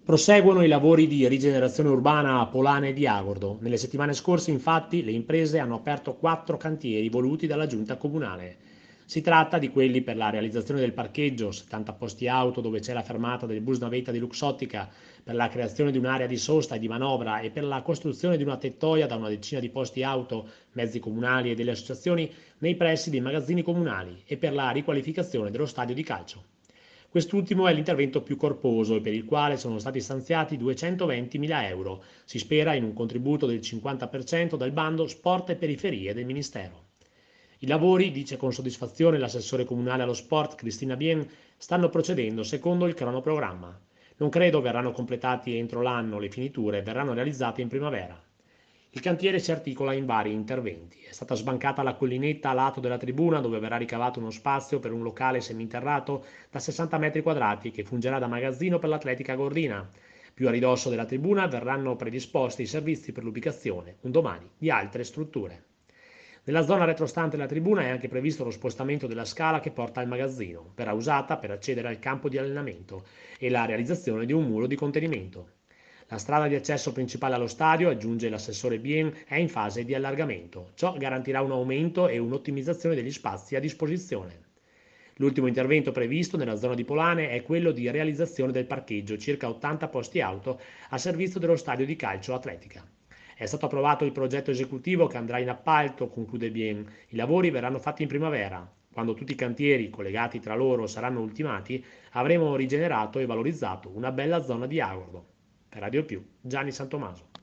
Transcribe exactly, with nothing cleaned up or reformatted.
Proseguono i lavori di rigenerazione urbana a Polana e di Agordo. Nelle settimane scorse, infatti, le imprese hanno aperto quattro cantieri voluti dalla giunta comunale. Si tratta di quelli per la realizzazione del parcheggio, settanta posti auto dove c'è la fermata del bus navetta di Luxottica, per la creazione di un'area di sosta e di manovra e per la costruzione di una tettoia da una decina di posti auto, mezzi comunali e delle associazioni nei pressi dei magazzini comunali e per la riqualificazione dello stadio di calcio. Quest'ultimo è l'intervento più corposo e per il quale sono stati stanziati duecentoventimila euro. Si spera in un contributo del cinquanta per cento dal bando Sport e Periferie del Ministero. I lavori, dice con soddisfazione l'assessore comunale allo sport Cristina Bien, stanno procedendo secondo il cronoprogramma. Non credo verranno completati entro l'anno, le finiture verranno realizzate in primavera. Il cantiere si articola in vari interventi. È stata sbancata la collinetta a lato della tribuna dove verrà ricavato uno spazio per un locale seminterrato da sessanta metri quadrati che fungerà da magazzino per l'atletica gordina. Più a ridosso della tribuna verranno predisposti i servizi per l'ubicazione, un domani, di altre strutture. Nella zona retrostante la tribuna è anche previsto lo spostamento della scala che porta al magazzino, verrà usata per accedere al campo di allenamento e la realizzazione di un muro di contenimento. La strada di accesso principale allo stadio, aggiunge l'assessore Bien, è in fase di allargamento. Ciò garantirà un aumento e un'ottimizzazione degli spazi a disposizione. L'ultimo intervento previsto nella zona di Polane è quello di realizzazione del parcheggio, circa ottanta posti auto a servizio dello stadio di calcio atletica. È stato approvato il progetto esecutivo che andrà in appalto, conclude Bien. I lavori verranno fatti in primavera. Quando tutti i cantieri collegati tra loro saranno ultimati, avremo rigenerato e valorizzato una bella zona di Agordo. Per Radio Più, Gianni Santomaso.